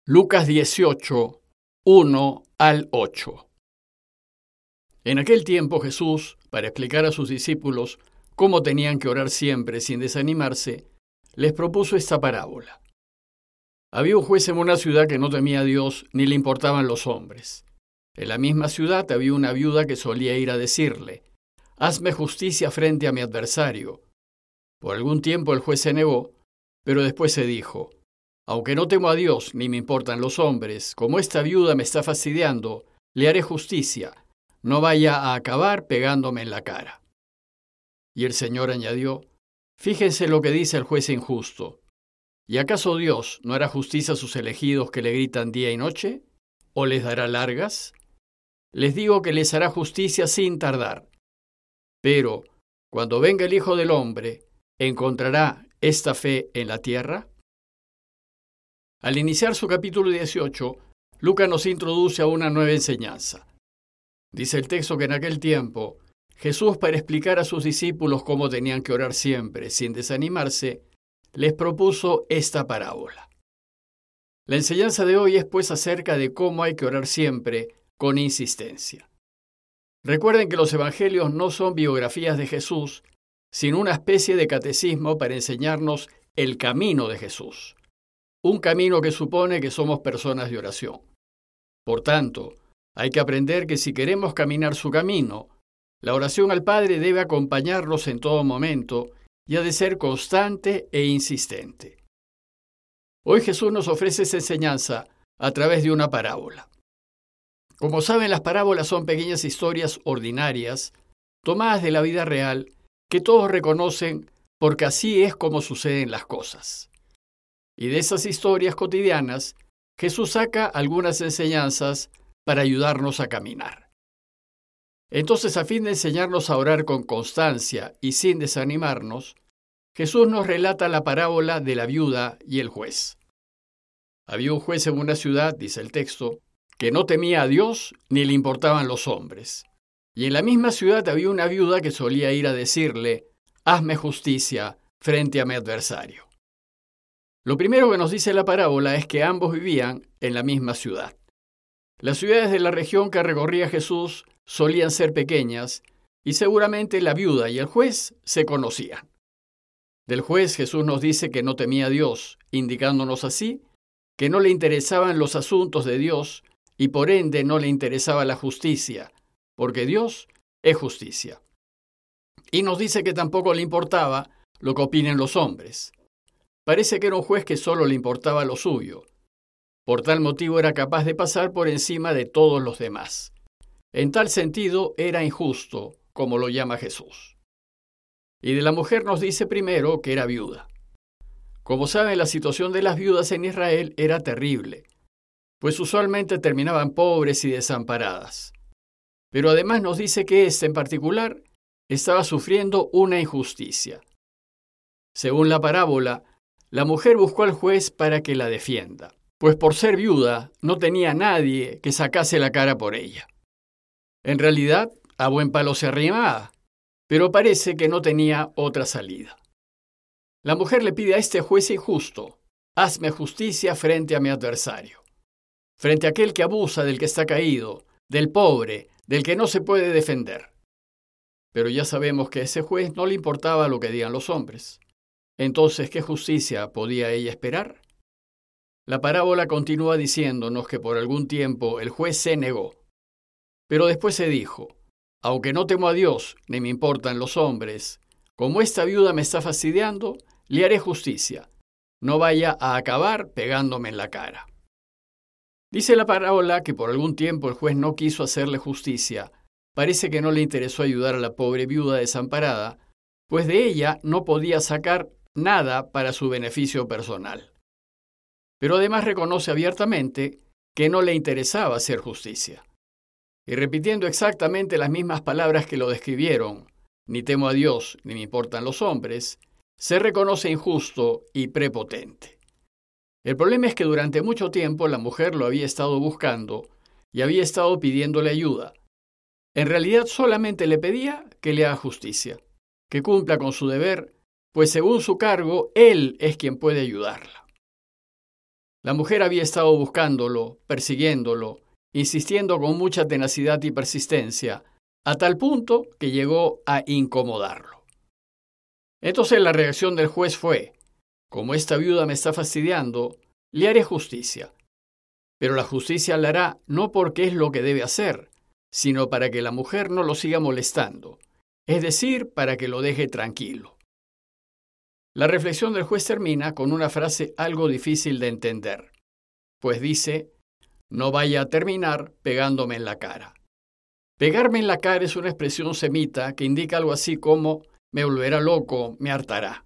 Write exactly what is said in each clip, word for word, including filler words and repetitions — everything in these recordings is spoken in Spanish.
Lucas dieciocho, uno al ocho. En aquel tiempo Jesús, para explicar a sus discípulos cómo tenían que orar siempre sin desanimarse, les propuso esta parábola. Había un juez en una ciudad que no temía a Dios ni le importaban los hombres. En la misma ciudad había una viuda que solía ir a decirle: «Hazme justicia frente a mi adversario». Por algún tiempo el juez se negó, pero después se dijo: «Aunque no temo a Dios ni me importan los hombres, como esta viuda me está fastidiando, le haré justicia, no vaya a acabar pegándome en la cara». Y el Señor añadió: «Fíjense lo que dice el juez injusto. ¿Y acaso Dios no hará justicia a sus elegidos que le gritan día y noche? ¿O les dará largas? Les digo que les hará justicia sin tardar. Pero, cuando venga el Hijo del Hombre, ¿encontrará esta fe en la tierra?». Al iniciar su capítulo dieciocho, Lucas nos introduce a una nueva enseñanza. Dice el texto que en aquel tiempo, Jesús, para explicar a sus discípulos cómo tenían que orar siempre sin desanimarse, les propuso esta parábola. La enseñanza de hoy es pues acerca de cómo hay que orar siempre con insistencia. Recuerden que los evangelios no son biografías de Jesús, sino una especie de catecismo para enseñarnos el camino de Jesús. Un camino que supone que somos personas de oración. Por tanto, hay que aprender que si queremos caminar su camino, la oración al Padre debe acompañarnos en todo momento y ha de ser constante e insistente. Hoy Jesús nos ofrece esa enseñanza a través de una parábola. Como saben, las parábolas son pequeñas historias ordinarias, tomadas de la vida real, que todos reconocen porque así es como suceden las cosas. Y de esas historias cotidianas, Jesús saca algunas enseñanzas para ayudarnos a caminar. Entonces, a fin de enseñarnos a orar con constancia y sin desanimarnos, Jesús nos relata la parábola de la viuda y el juez. Había un juez en una ciudad, dice el texto, que no temía a Dios ni le importaban los hombres. Y en la misma ciudad había una viuda que solía ir a decirle: «Hazme justicia frente a mi adversario». Lo primero que nos dice la parábola es que ambos vivían en la misma ciudad. Las ciudades de la región que recorría Jesús solían ser pequeñas y seguramente la viuda y el juez se conocían. Del juez Jesús nos dice que no temía a Dios, indicándonos así que no le interesaban los asuntos de Dios y por ende no le interesaba la justicia, porque Dios es justicia. Y nos dice que tampoco le importaba lo que opinen los hombres. Parece que era un juez que solo le importaba lo suyo. Por tal motivo era capaz de pasar por encima de todos los demás. En tal sentido era injusto, como lo llama Jesús. Y de la mujer nos dice primero que era viuda. Como saben, la situación de las viudas en Israel era terrible, pues usualmente terminaban pobres y desamparadas. Pero además nos dice que ésta en particular estaba sufriendo una injusticia. Según la parábola, la mujer buscó al juez para que la defienda, pues por ser viuda no tenía nadie que sacase la cara por ella. En realidad, a buen palo se arrimaba, pero parece que no tenía otra salida. La mujer le pide a este juez injusto: «Hazme justicia frente a mi adversario», frente a aquel que abusa del que está caído, del pobre, del que no se puede defender. Pero ya sabemos que a ese juez no le importaba lo que digan los hombres. Entonces, ¿qué justicia podía ella esperar? La parábola continúa diciéndonos que por algún tiempo el juez se negó. Pero después se dijo: «Aunque no temo a Dios ni me importan los hombres, como esta viuda me está fastidiando, le haré justicia, no vaya a acabar pegándome en la cara». Dice la parábola que por algún tiempo el juez no quiso hacerle justicia. Parece que no le interesó ayudar a la pobre viuda desamparada, pues de ella no podía sacar nada para su beneficio personal. Pero además reconoce abiertamente que no le interesaba hacer justicia. Y repitiendo exactamente las mismas palabras que lo describieron, «Ni temo a Dios, ni me importan los hombres», se reconoce injusto y prepotente. El problema es que durante mucho tiempo la mujer lo había estado buscando y había estado pidiéndole ayuda. En realidad solamente le pedía que le haga justicia, que cumpla con su deber, pues según su cargo, él es quien puede ayudarla. La mujer había estado buscándolo, persiguiéndolo, insistiendo con mucha tenacidad y persistencia, a tal punto que llegó a incomodarlo. Entonces la reacción del juez fue: como esta viuda me está fastidiando, le haré justicia. Pero la justicia la hará no porque es lo que debe hacer, sino para que la mujer no lo siga molestando, es decir, para que lo deje tranquilo. La reflexión del juez termina con una frase algo difícil de entender, pues dice: no vaya a terminar pegándome en la cara. Pegarme en la cara es una expresión semita que indica algo así como me volverá loco, me hartará.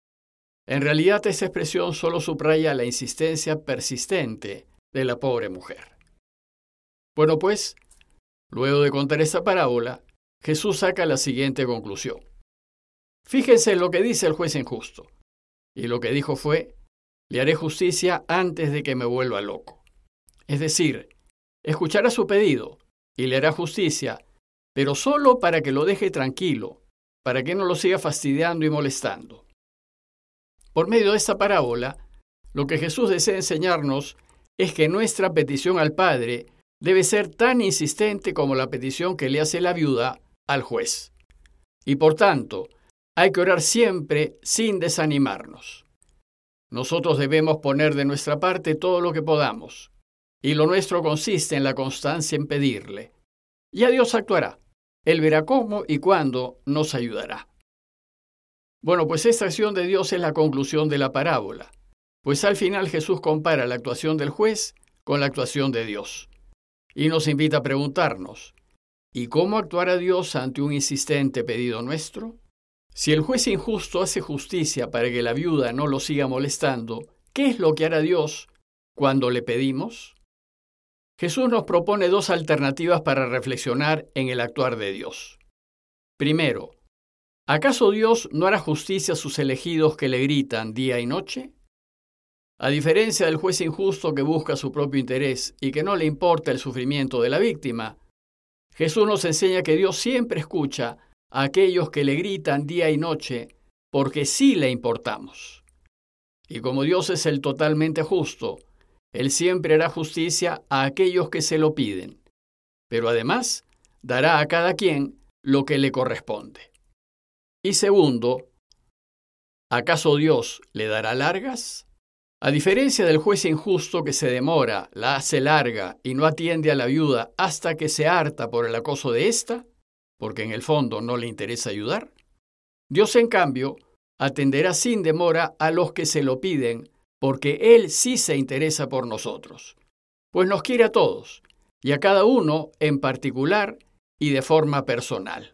En realidad, esta expresión solo subraya la insistencia persistente de la pobre mujer. Bueno, pues, luego de contar esta parábola, Jesús saca la siguiente conclusión. Fíjense en lo que dice el juez injusto. Y lo que dijo fue: le haré justicia antes de que me vuelva loco. Es decir, escuchará su pedido y le hará justicia, pero solo para que lo deje tranquilo, para que no lo siga fastidiando y molestando. Por medio de esta parábola, lo que Jesús desea enseñarnos es que nuestra petición al Padre debe ser tan insistente como la petición que le hace la viuda al juez. Y por tanto, hay que orar siempre sin desanimarnos. Nosotros debemos poner de nuestra parte todo lo que podamos, y lo nuestro consiste en la constancia en pedirle. Ya Dios actuará. Él verá cómo y cuándo nos ayudará. Bueno, pues esta acción de Dios es la conclusión de la parábola, pues al final Jesús compara la actuación del juez con la actuación de Dios, y nos invita a preguntarnos: ¿y cómo actuará Dios ante un insistente pedido nuestro? Si el juez injusto hace justicia para que la viuda no lo siga molestando, ¿qué es lo que hará Dios cuando le pedimos? Jesús nos propone dos alternativas para reflexionar en el actuar de Dios. Primero, ¿acaso Dios no hará justicia a sus elegidos que le gritan día y noche? A diferencia del juez injusto que busca su propio interés y que no le importa el sufrimiento de la víctima, Jesús nos enseña que Dios siempre escucha a aquellos que le gritan día y noche porque sí le importamos. Y como Dios es el totalmente justo, Él siempre hará justicia a aquellos que se lo piden, pero además dará a cada quien lo que le corresponde. Y segundo, ¿acaso Dios le dará largas? A diferencia del juez injusto que se demora, la hace larga y no atiende a la viuda hasta que se harta por el acoso de ésta, porque en el fondo no le interesa ayudar, Dios, en cambio, atenderá sin demora a los que se lo piden, porque Él sí se interesa por nosotros, pues nos quiere a todos, y a cada uno en particular y de forma personal.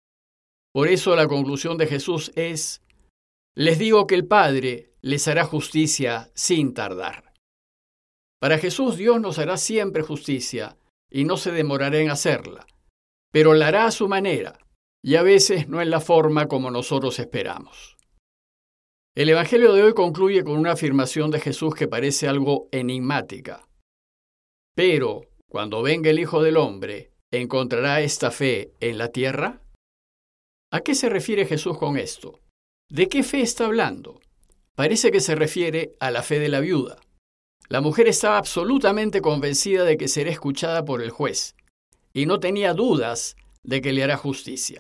Por eso la conclusión de Jesús es: les digo que el Padre les hará justicia sin tardar. Para Jesús, Dios nos hará siempre justicia y no se demorará en hacerla, pero la hará a su manera y a veces no en la forma como nosotros esperamos. El Evangelio de hoy concluye con una afirmación de Jesús que parece algo enigmática. Pero, cuando venga el Hijo del Hombre, ¿encontrará esta fe en la tierra? ¿A qué se refiere Jesús con esto? ¿De qué fe está hablando? Parece que se refiere a la fe de la viuda. La mujer estaba absolutamente convencida de que será escuchada por el juez, y no tenía dudas de que le hará justicia.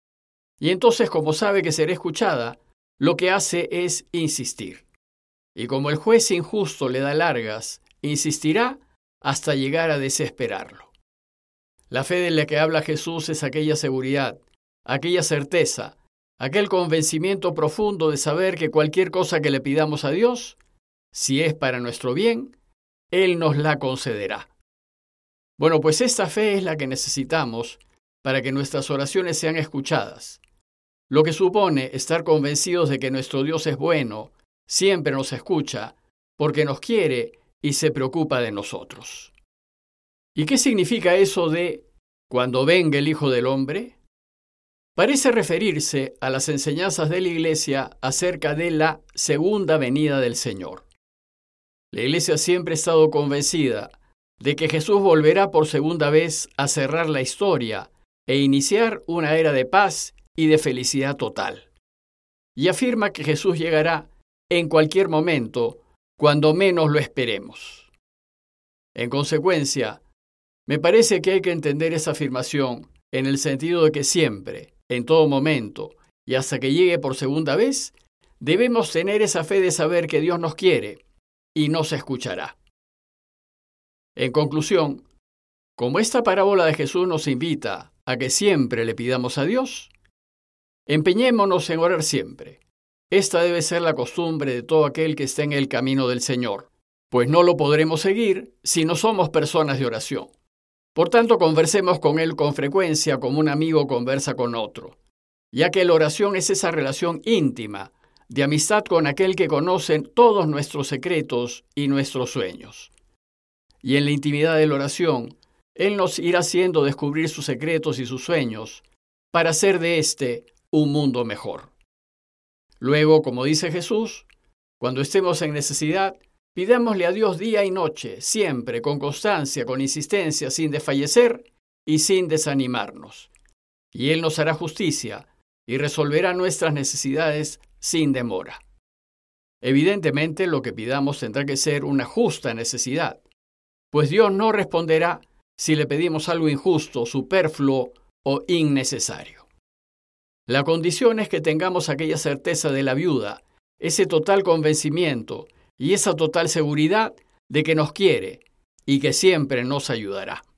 Y entonces, como sabe que será escuchada, lo que hace es insistir. Y como el juez injusto le da largas, insistirá hasta llegar a desesperarlo. La fe de la que habla Jesús es aquella seguridad, aquella certeza, aquel convencimiento profundo de saber que cualquier cosa que le pidamos a Dios, si es para nuestro bien, Él nos la concederá. Bueno, pues esta fe es la que necesitamos para que nuestras oraciones sean escuchadas, lo que supone estar convencidos de que nuestro Dios es bueno, siempre nos escucha, porque nos quiere y se preocupa de nosotros. ¿Y qué significa eso de cuando venga el Hijo del Hombre? Parece referirse a las enseñanzas de la Iglesia acerca de la segunda venida del Señor. La Iglesia siempre ha estado convencida de que Jesús volverá por segunda vez a cerrar la historia e iniciar una era de paz y de felicidad total. Y afirma que Jesús llegará en cualquier momento cuando menos lo esperemos. En consecuencia, me parece que hay que entender esa afirmación en el sentido de que siempre, en todo momento, y hasta que llegue por segunda vez, debemos tener esa fe de saber que Dios nos quiere y nos escuchará. En conclusión, como esta parábola de Jesús nos invita a que siempre le pidamos a Dios, empeñémonos en orar siempre. Esta debe ser la costumbre de todo aquel que esté en el camino del Señor, pues no lo podremos seguir si no somos personas de oración. Por tanto, conversemos con Él con frecuencia como un amigo conversa con otro, ya que la oración es esa relación íntima de amistad con aquel que conoce todos nuestros secretos y nuestros sueños. Y en la intimidad de la oración, Él nos irá haciendo descubrir sus secretos y sus sueños para hacer de éste un mundo mejor. Luego, como dice Jesús, cuando estemos en necesidad, pidámosle a Dios día y noche, siempre, con constancia, con insistencia, sin desfallecer y sin desanimarnos. Y Él nos hará justicia y resolverá nuestras necesidades sin demora. Evidentemente, lo que pidamos tendrá que ser una justa necesidad, pues Dios no responderá si le pedimos algo injusto, superfluo o innecesario. La condición es que tengamos aquella certeza de la viuda, ese total convencimiento y esa total seguridad de que nos quiere y que siempre nos ayudará.